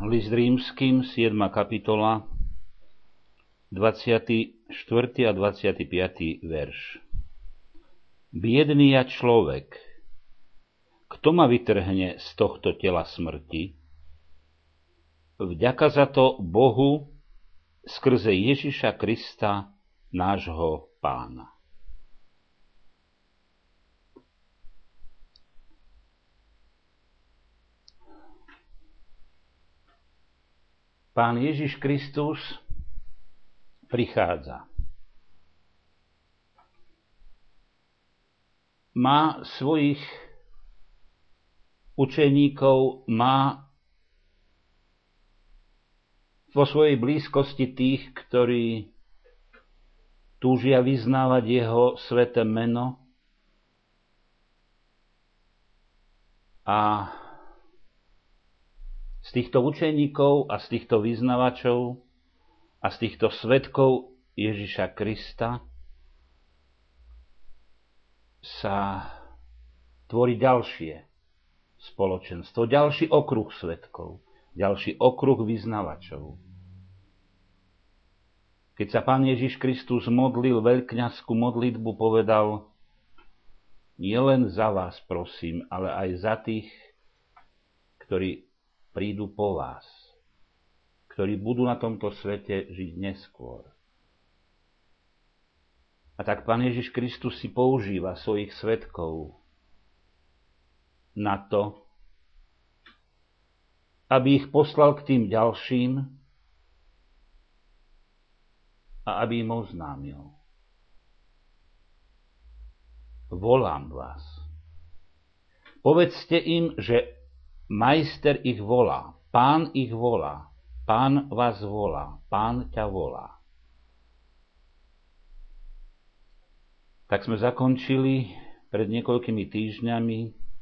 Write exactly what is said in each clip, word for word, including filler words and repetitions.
List Rímskym, siedma kapitola, dvadsiaty štvrtý a dvadsiaty piaty verš. Biedný ja človek, kto ma vytrhne z tohto tela smrti? Vďaka za to Bohu skrze Ježiša Krista, nášho Pána. Pán Ježiš Kristus prichádza. Má svojich učeníkov, má vo svojej blízkosti tých, ktorí túžia vyznávať jeho sväté meno a z týchto učeníkov a z týchto vyznavačov a z týchto svedkov Ježiša Krista sa tvorí ďalšie spoločenstvo, ďalší okruh svedkov, ďalší okruh vyznavačov. Keď sa Pán Ježiš Kristus modlil veľkňazskú modlitbu, povedal: nielen za vás prosím, ale aj za tých, ktorí prídu po vás, ktorí budú na tomto svete žiť neskôr. A tak Pán Ježiš Kristus si používa svojich svedkov na to, aby ich poslal k tým ďalším a aby im oznámil: volám vás. Povedzte im, že majster ich volá, Pán ich volá, Pán vás volá, Pán ťa volá. Tak sme zakončili pred niekoľkými týždňami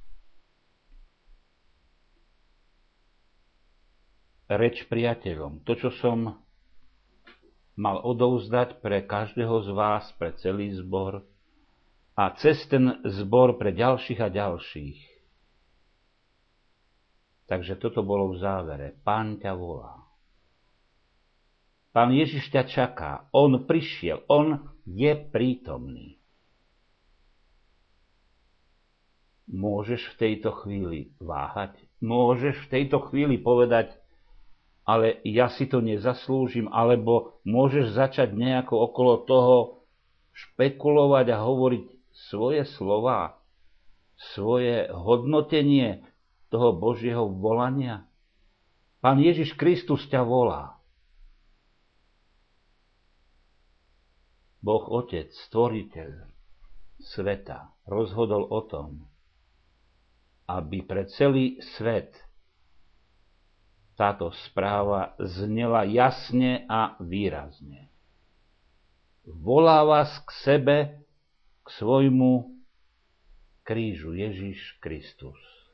reč priateľom. To, čo som mal odovzdať pre každého z vás, pre celý zbor a cez ten zbor pre ďalších a ďalších. Takže toto bolo v závere. Pán ťa volá. Pán Ježiš ťa čaká. On prišiel. On je prítomný. Môžeš v tejto chvíli váhať? Môžeš v tejto chvíli povedať: ale ja si to nezaslúžim? Alebo môžeš začať nejako okolo toho špekulovať a hovoriť svoje slová, svoje hodnotenie toho Božieho volania? Pán Ježiš Kristus ťa volá. Boh Otec, stvoriteľ sveta, rozhodol o tom, aby pre celý svet táto správa znela jasne a výrazne. Volá vás k sebe, k svojmu krížu, Ježiš Kristus.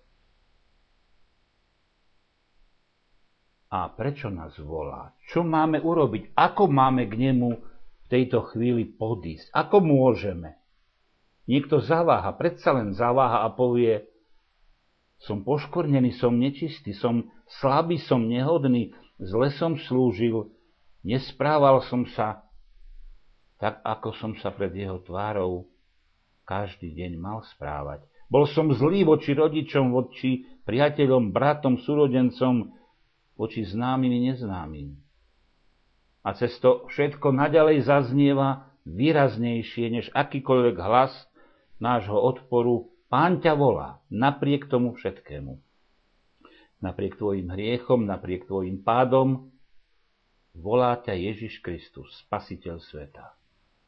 A prečo nás volá? Čo máme urobiť? Ako máme k nemu v tejto chvíli podísť? Ako môžeme? Niekto zaváha, predsa len zaváha a povie: som poškvrnený, som nečistý, som slabý, som nehodný, zle som slúžil, nesprával som sa tak, ako som sa pred jeho tvárou každý deň mal správať. Bol som zlý voči rodičom, voči priateľom, bratom, súrodencom, voči známym i neznámym. A cez to všetko naďalej zaznieva výraznejšie než akýkoľvek hlas nášho odporu: Pán ťa volá, napriek tomu všetkému. Napriek tvojim hriechom, napriek tvojim pádom, volá ťa Ježiš Kristus, Spasiteľ sveta.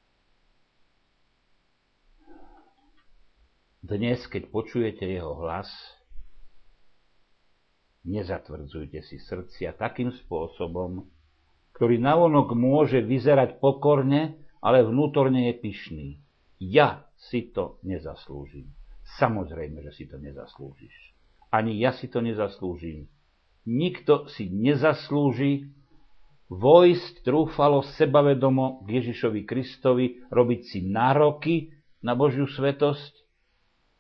Dnes, keď počujete jeho hlas, nezatvrdzujte si srdcia takým spôsobom, ktorý navonok môže vyzerať pokorne, ale vnútorne je pyšný. Ja si to nezaslúžim. Samozrejme, že si to nezaslúžiš. Ani ja si to nezaslúžim. Nikto si nezaslúži vojsť trúfalo, sebavedomo k Ježišovi Kristovi, robiť si nároky na Božiu svetosť.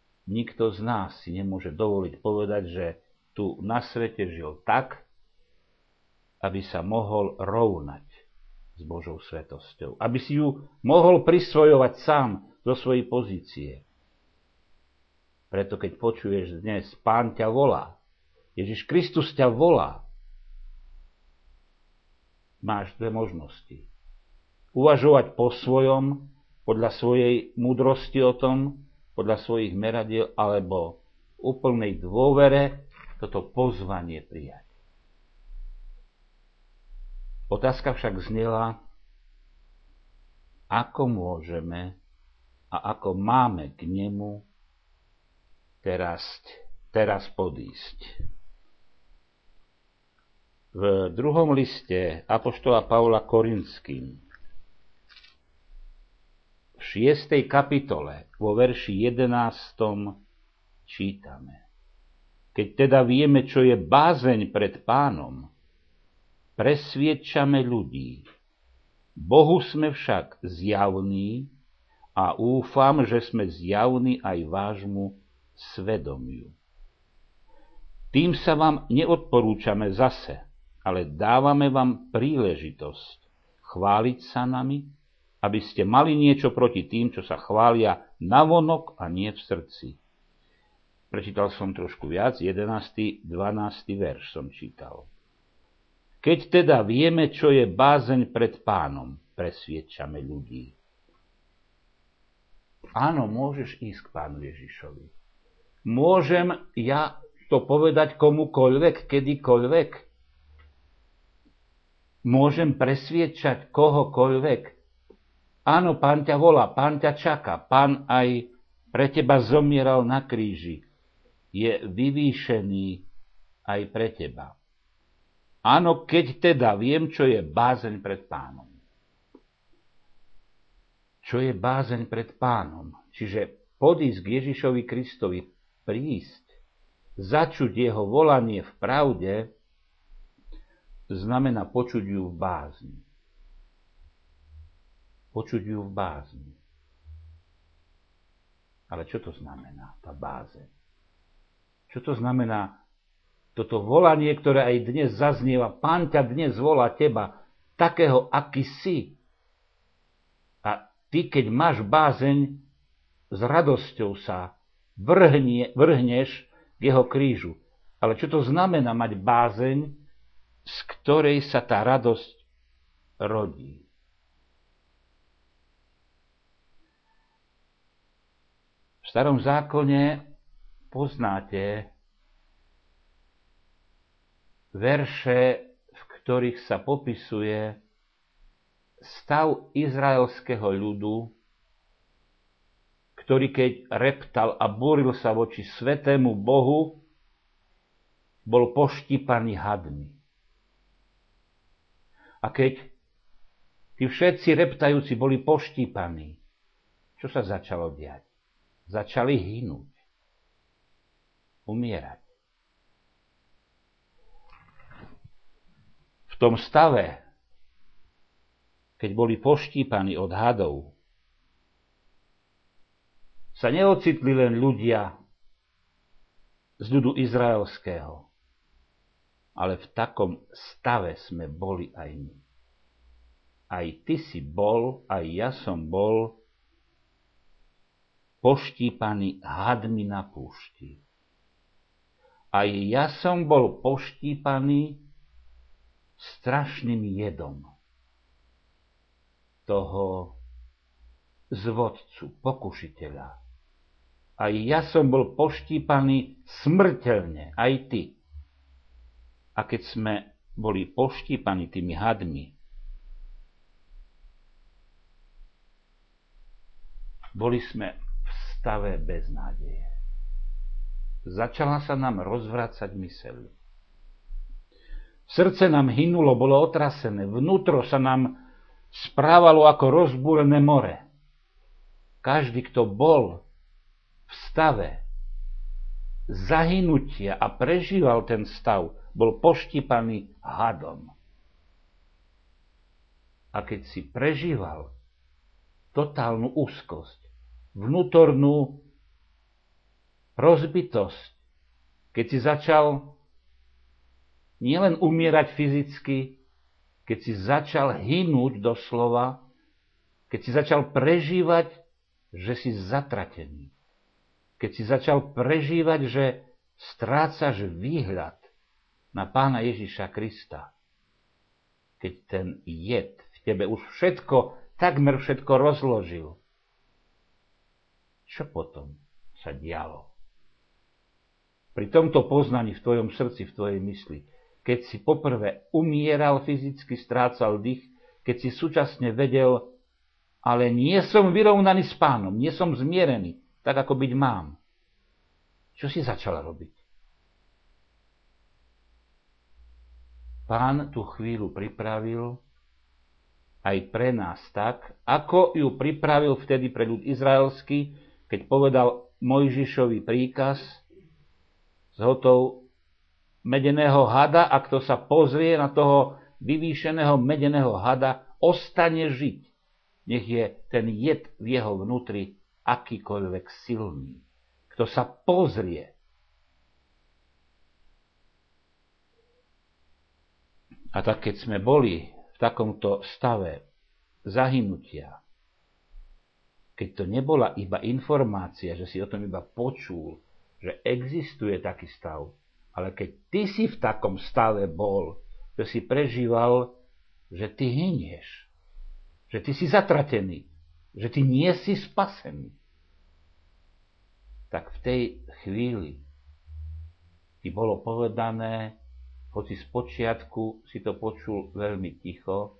Nikto z nás si nemôže dovoliť povedať, že tu na svete žil tak, aby sa mohol rovnať s Božou svetosťou. Aby si ju mohol prisvojovať sám zo svojej pozície. Preto keď počuješ dnes, Pán ťa volá, Ježiš Kristus ťa volá, máš dve možnosti. Uvažovať po svojom, podľa svojej múdrosti o tom, podľa svojich meradiel, alebo v úplnej dôvere toto pozvanie prijať. Otázka však znela, ako môžeme a ako máme k nemu teraz, teraz podísť. V druhom liste apoštola Pavla Korinským v šiestej kapitole vo verši jedenástom čítame: Keď teda vieme, čo je bázeň pred Pánom, presviedčame ľudí. Bohu sme však zjavní a úfam, že sme zjavní aj vášmu svedomiu. Tým sa vám neodporúčame zase, ale dávame vám príležitosť chváliť sa nami, aby ste mali niečo proti tým, čo sa chvália navonok a nie v srdci. Prečítal som trošku viac, jedenásty, dvanásty verš som čítal. Keď teda vieme, čo je bázeň pred Pánom, presviedčame ľudí. Áno, môžeš ísť k Pánu Ježišovi. Môžem ja to povedať komukoľvek, kedykoľvek. Môžem presviedčať kohokoľvek. Áno, Pán ťa volá, Pán ťa čaká, Pán aj pre teba zomieral na kríži. Je vyvýšený aj pre teba. Áno, keď teda viem, čo je bázeň pred Pánom. Čo je bázeň pred Pánom? Čiže podísť k Ježišovi Kristovi, prísť, začuť jeho volanie v pravde, znamená počuť ju v bázni. Počuť ju v bázni. Ale čo to znamená, tá bázeň? Čo to znamená toto volanie, ktoré aj dnes zaznieva? Pán ťa dnes volá teba, takého, aký si. A ty, keď máš bázeň, s radosťou sa vrhne, vrhneš k jeho krížu. Ale čo to znamená mať bázeň, z ktorej sa tá radosť rodí? V starom zákone poznáte verše, v ktorých sa popisuje stav izraelského ľudu, ktorý keď reptal a búril sa voči svätému Bohu, bol poštípaný hadmi. A keď tí všetci reptajúci boli poštípaní, čo sa začalo diať? Začali hynúť, umierať. V tom stave, keď boli poštípaní od hadov, sa neocitli len ľudia z ľudu izraelského, ale v takom stave sme boli aj my. Aj ty si bol, aj ja som bol poštípaný hadmi na púšti. Aj ja som bol poštípaný strašným jedom toho zvodcu, pokušiteľa. Aj ja som bol poštípaný smrteľne, aj ty. A keď sme boli poštípaní tými hadmi, boli sme v stave beznádeje. Začala sa nám rozvracať myseľ. Srdce nám hynulo, bolo otrasené, vnútro sa nám správalo ako rozbúrené more. Každý, kto bol v stave zahynutia a prežíval ten stav, bol poštípaný hadom. A keď si prežíval totálnu úzkosť, vnútornú rozbitosť, keď si začal nielen umierať fyzicky, keď si začal hynúť doslova, keď si začal prežívať, že si zatratený. Keď si začal prežívať, že strácaš výhľad na Pána Ježiša Krista. Keď ten jed v tebe už všetko, takmer všetko rozložil. Čo potom sa dialo? Pri tomto poznaní v tvojom srdci, v tvojej mysli, keď si poprvé umieral fyzicky, strácal dých, keď si súčasne vedel, ale nie som vyrovnaný s Pánom, nie som zmierený, tak ako byť mám. Čo si začal robiť? Pán tú chvíľu pripravil aj pre nás tak, ako ju pripravil vtedy pre ľud izraelský, keď povedal Mojžišovi príkaz z hotov medeného hada, a kto sa pozrie na toho vyvýšeného medeného hada, ostane žiť. Nech je ten jed v jeho vnútri akýkoľvek silný. Kto sa pozrie. A tak keď sme boli v takomto stave zahynutia, keď to nebola iba informácia, že si o tom iba počul, že existuje taký stav, ale keď ty si v takom stave bol, že si prežíval, že ty hynieš, že ty si zatratený, že ty nie si spasený, tak v tej chvíli ti bolo povedané, hoci spočiatku si to počul veľmi ticho,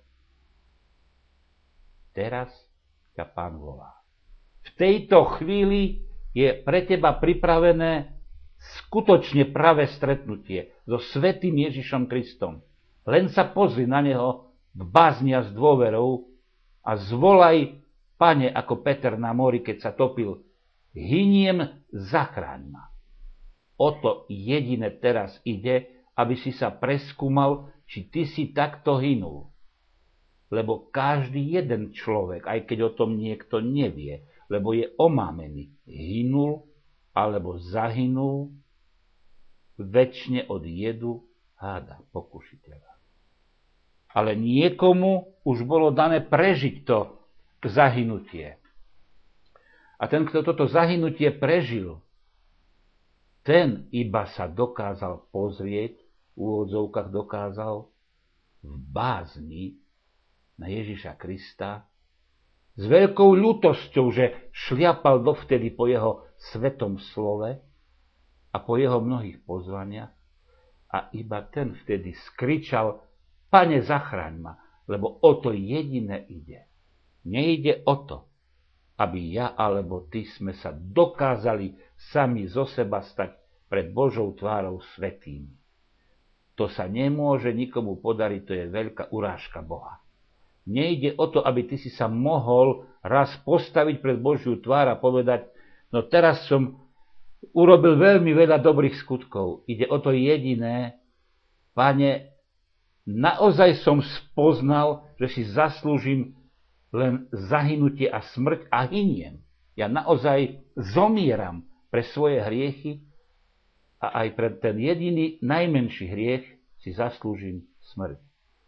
teraz ťa Pán volá. V tejto chvíli je pre teba pripravené skutočne pravé stretnutie so svätým Ježišom Kristom. Len sa pozri na neho v bázni a s dôverou a zvolaj, Pane, ako Peter na mori, keď sa topil, hyniem, zachráň ma. O to jediné teraz ide, aby si sa preskúmal, či ty si takto hynul. Lebo každý jeden človek, aj keď o tom niekto nevie, lebo je omámený, hynul alebo zahynul večne od jedu háda, pokušiteľa. Ale niekomu už bolo dané prežiť to zahynutie. A ten, kto toto zahynutie prežil, ten iba sa dokázal pozrieť, v úvodzovkách dokázal, v bázni na Ježiša Krista, s veľkou ľútosťou, že šliapal dovtedy po jeho svetom slove a po jeho mnohých pozvaniach, a iba ten vtedy skričal, Pane, zachraň ma, lebo o to jediné ide. Nejde o to, aby ja alebo ty sme sa dokázali sami zo seba stať pred Božou tvárou svätými. To sa nemôže nikomu podariť, to je veľká urážka Boha. Nejde o to, aby ty si sa mohol raz postaviť pred Božiu tvár a povedať, no teraz som urobil veľmi veľa dobrých skutkov. Ide o to jediné, Pane, naozaj som spoznal, že si zaslúžim len zahynutie a smrť a hyniem. Ja naozaj zomieram pre svoje hriechy a aj pre ten jediný najmenší hriech si zaslúžim smrť.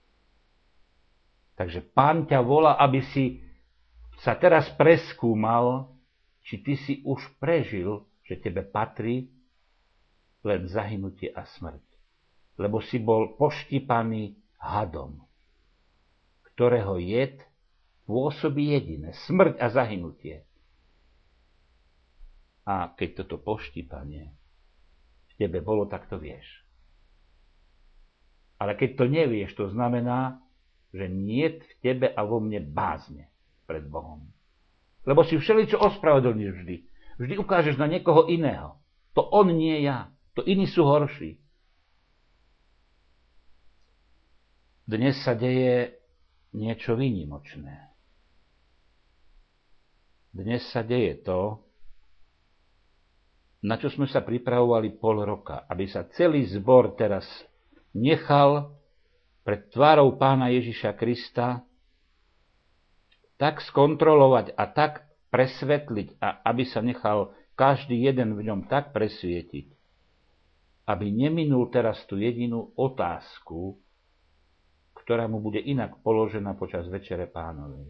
Takže Pán ťa volá, aby si sa teraz preskúmal, či ty si už prežil, že tebe patrí len zahynutie a smrť. Lebo si bol poštípaný hadom, ktorého jed pôsobí jediné, smrť a zahynutie. A keď toto poštípanie v tebe bolo, tak to vieš. Ale keď to nevieš, to znamená, že niet v tebe a vo mne bázne pred Bohom. Lebo si všeličo ospravedlníš vždy. Vždy ukážeš na niekoho iného. To on nie ja. To iní sú horší. Dnes sa deje niečo výnimočné. Dnes sa deje to, na čo sme sa pripravovali pol roka, aby sa celý zbor teraz nechal pred tvárou Pána Ježiša Krista tak skontrolovať a tak presvetliť, a aby sa nechal každý jeden v ňom tak presvietiť, aby neminul teraz tú jedinú otázku, ktorá mu bude inak položená počas Večere Pánovej.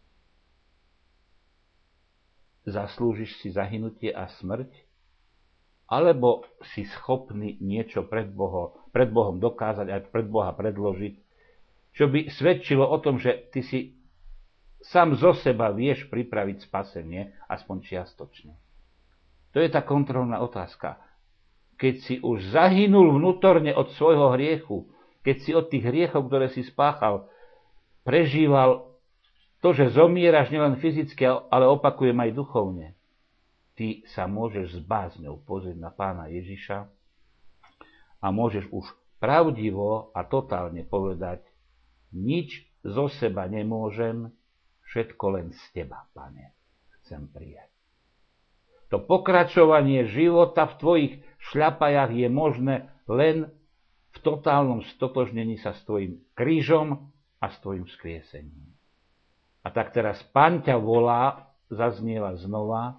Zaslúžiš si zahynutie a smrť? Alebo si schopný niečo pred, Boho, pred Bohom dokázať, aj pred Boha predložiť, čo by svedčilo o tom, že ty si sám zo seba vieš pripraviť spasenie, aspoň čiastočne. To je tá kontrolná otázka. Keď si už zahynul vnútorne od svojho hriechu, keď si od tých hriechov, ktoré si spáchal, prežíval to, že zomieraš nielen fyzicky, ale opakujem aj duchovne, ty sa môžeš s bázňou pozrieť na Pána Ježiša a môžeš už pravdivo a totálne povedať, nič zo seba nemôžem, všetko len z teba, Pane, chcem prijať. To pokračovanie života v tvojich šľapajách je možné len v totálnom stotožnení sa s tvojim krížom a s tvojim vzkriesením. A tak teraz Pán ťa volá, zaznieva znova,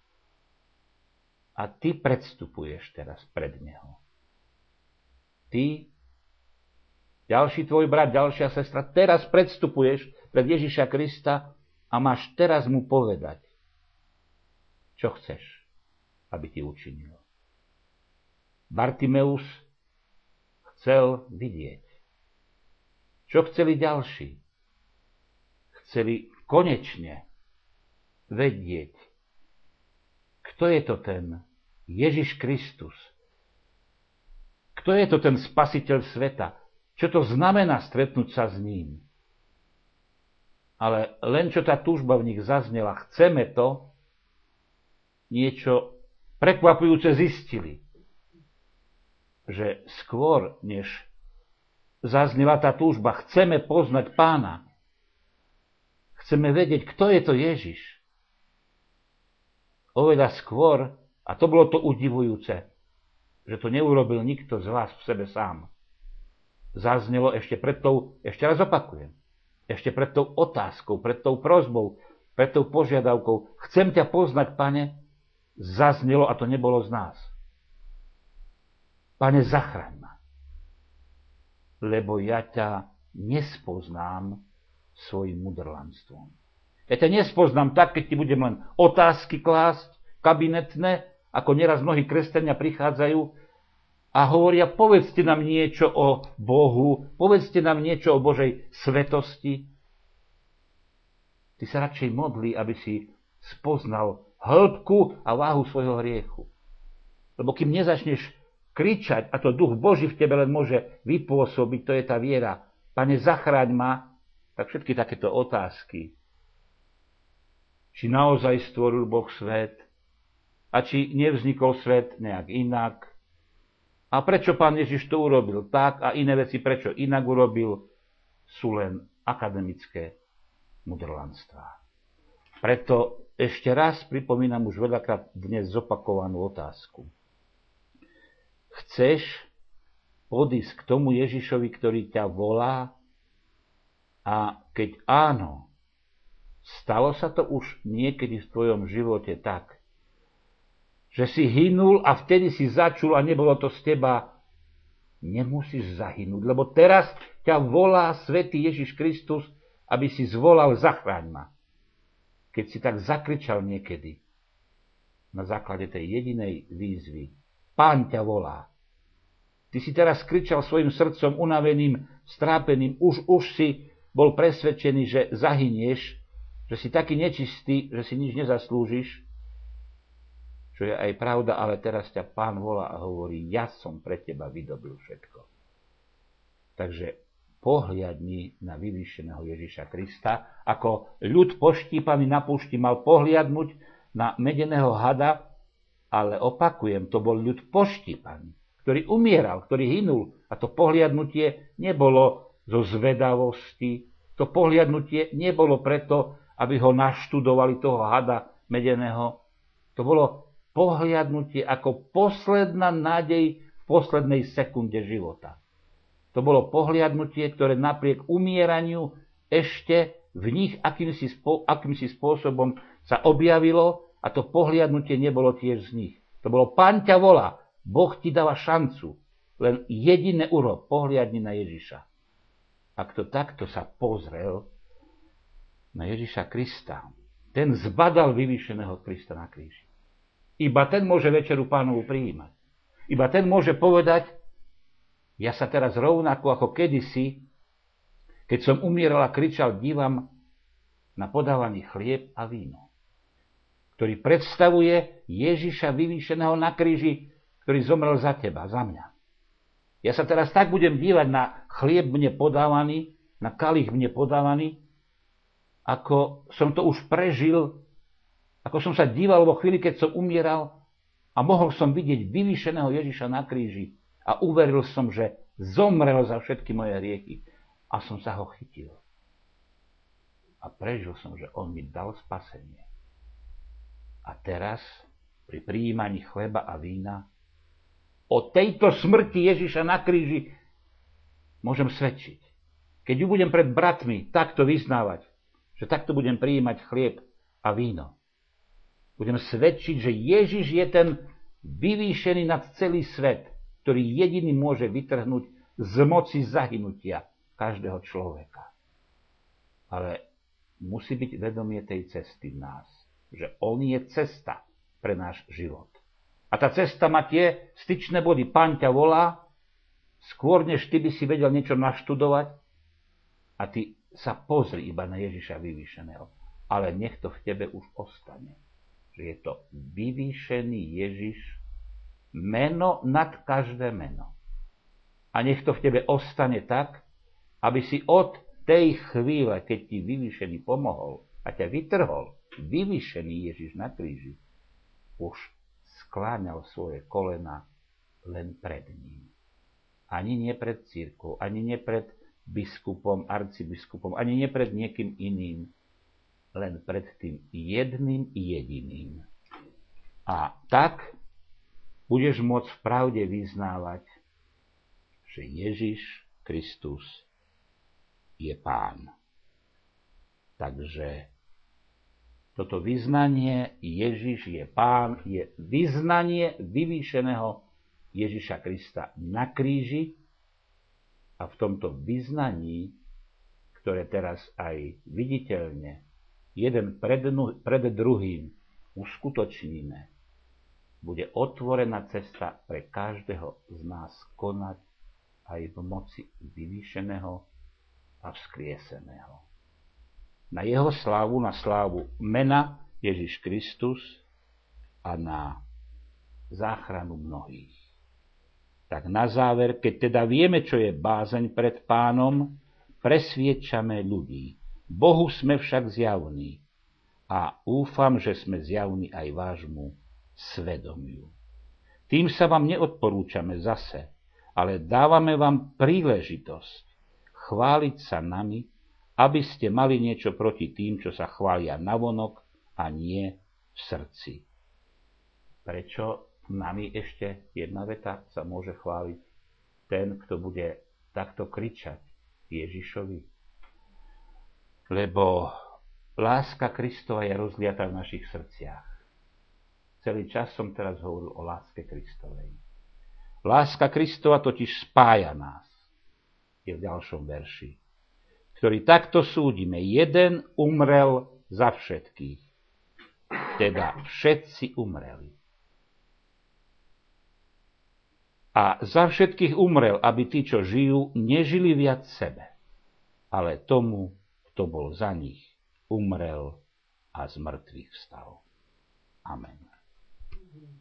a ty predstupuješ teraz pred Neho. Ty, ďalší tvoj brat, ďalšia sestra, teraz predstupuješ pred Ježiša Krista a máš teraz mu povedať, čo chceš, aby ti učinil. Bartimeus chcel vidieť. Čo chceli ďalší? Chceli konečne vedieť, kto je to ten Ježiš Kristus. Kto je to ten spasiteľ sveta? Čo to znamená stretnúť sa s ním? Ale len čo tá túžba v nich zaznela, chceme to, niečo prekvapujúce zistili. Že skôr, než zaznela tá túžba, chceme poznať Pána. Chceme vedieť, kto je to Ježiš. Oveľa skôr, a to bolo to udivujúce, že to neurobil nikto z vás v sebe sám. Zaznelo ešte pred tou, ešte raz opakujem, ešte pred tou otázkou, pred tou prosbou, pred tou požiadavkou, chcem ťa poznať, Pane, zaznelo, a to nebolo z nás. Pane, zachraň ma, lebo ja ťa nespoznám svojim mudrlanstvom. Ja ťa nespoznám tak, keď ti budem len otázky klásť, kabinetné, ako neraz mnohí kresťania prichádzajú a hovoria, povedzte nám niečo o Bohu, povedzte nám niečo o Božej svetosti. Ty sa radšej modlí, aby si spoznal hĺbku a váhu svojho hriechu. Lebo kým nezačneš kričať, a to duch Boží v tebe len môže vypôsobiť, to je tá viera, Pane, zachráň ma, tak všetky takéto otázky, či naozaj stvoril Boh svet, a či nevznikol svet nejak inak, a prečo Pán Ježiš to urobil tak, a iné veci prečo inak urobil, sú len akademické mudrlanstvá. Preto ešte raz pripomínam už veľakrát dnes zopakovanú otázku. Chceš podísť k tomu Ježišovi, ktorý ťa volá? A keď áno, stalo sa to už niekedy v tvojom živote tak, že si hynul a vtedy si začul a nebolo to z teba, nemusíš zahynúť, lebo teraz ťa volá svätý Ježiš Kristus, aby si zvolal, zachráň ma. Keď si tak zakričal niekedy na základe tej jedinej výzvy, Pán ťa volá. Ty si teraz kričal svojim srdcom unaveným, strápeným, už, už si bol presvedčený, že zahynieš, že si taký nečistý, že si nič nezaslúžiš, čo je aj pravda, ale teraz ťa Pán volá a hovorí, ja som pre teba vydobil všetko. Takže pohliadni na vyvýšeného Ježiša Krista, ako ľud poštípaný na púšti mal pohliadnuť na medeného hada, ale opakujem, to bol ľud poštípaný, ktorý umieral, ktorý hynul, a to pohliadnutie nebolo zo zvedavosti, to pohliadnutie nebolo preto, aby ho naštudovali toho hada medeného, to bolo pohliadnutie ako posledná nádej v poslednej sekunde života. To bolo pohliadnutie, ktoré napriek umieraniu ešte v nich akýmsi, spô- akýmsi spôsobom sa objavilo, a to pohliadnutie nebolo tiež z nich. To bolo, Pán ťa volá, Boh ti dáva šancu. Len jediné urob, pohliadni na Ježiša. Ak to takto sa pozrel na Ježiša Krista, ten zbadal vyvýšeného Krista na kríži. Iba ten môže večeru Pánovu prijímať. Iba ten môže povedať, ja sa teraz rovnako ako kedysi, keď som umieral a kričal, dívam na podávaný chlieb a víno, ktorý predstavuje Ježiša vyvýšeného na kríži, ktorý zomrel za teba, za mňa. Ja sa teraz tak budem dívať na chlieb mne podávaný, na kalich mne podávaný, ako som to už prežil, ako som sa díval vo chvíli, keď som umieral a mohol som vidieť vyvýšeného Ježiša na kríži a uveril som, že zomrel za všetky moje hriechy a som sa ho chytil. A prežil som, že on mi dal spasenie. A teraz, pri prijímaní chleba a vína, o tejto smrti Ježiša na kríži môžem svedčiť. Keď ju budem pred bratmi takto vyznávať, že takto budem prijímať chlieb a víno, budem svedčiť, že Ježiš je ten vyvýšený nad celý svet, ktorý jediný môže vytrhnúť z moci zahynutia každého človeka. Ale musí byť vedomie tej cesty v nás, že on je cesta pre náš život. A tá cesta má tie styčné body. Pán ťa volá, skôr než ty by si vedel niečo naštudovať, a ty sa pozri iba na Ježiša vyvýšeného. Ale nech to v tebe už ostane. Že je to vyvýšený Ježiš, meno nad každé meno. A nech to v tebe ostane tak, aby si od tej chvíle, keď ti vyvýšený pomohol a ťa vytrhol, vyvýšený Ježiš na kríži, už skláňal svoje kolena len pred ním. Ani nie pred cirkvou, ani nie pred biskupom, arcibiskupom, ani nie pred niekým iným, len pred tým jedným jediným. A tak budeš môcť v pravde vyznávať, že Ježiš Kristus je Pán. Takže toto vyznanie Ježiš je Pán je vyznanie vyvýšeného Ježiša Krista na kríži a v tomto vyznaní, ktoré teraz aj viditeľne jeden pred, pred druhým uskutočníme, bude otvorená cesta pre každého z nás konať aj v moci vyvýšeného a vzkrieseného. Na jeho slávu, na slávu mena Ježiš Kristus a na záchranu mnohých. Tak na záver, keď teda vieme, čo je bázeň pred Pánom, presviedčame ľudí. Bohu sme však zjavní a úfam, že sme zjavní aj vášmu svedomiu. Tým sa vám neodporúčame zase, ale dávame vám príležitosť chváliť sa nami, aby ste mali niečo proti tým, čo sa chvália navonok a nie v srdci. Prečo nami ešte jedna veta sa môže chváliť? Ten, kto bude takto kričať Ježišovi. Lebo láska Kristova je rozliatá v našich srdciach. Celý čas som teraz hovoril o láske Kristovej. Láska Kristova totiž spája nás. Je v ďalšom verši. Ktorý takto súdime. Jeden umrel za všetkých. Teda všetci umreli. A za všetkých umrel, aby tí, čo žijú, nežili viac sebe, ale tomu, kto bol za nich, umrel a z mŕtvych vstal. Amen.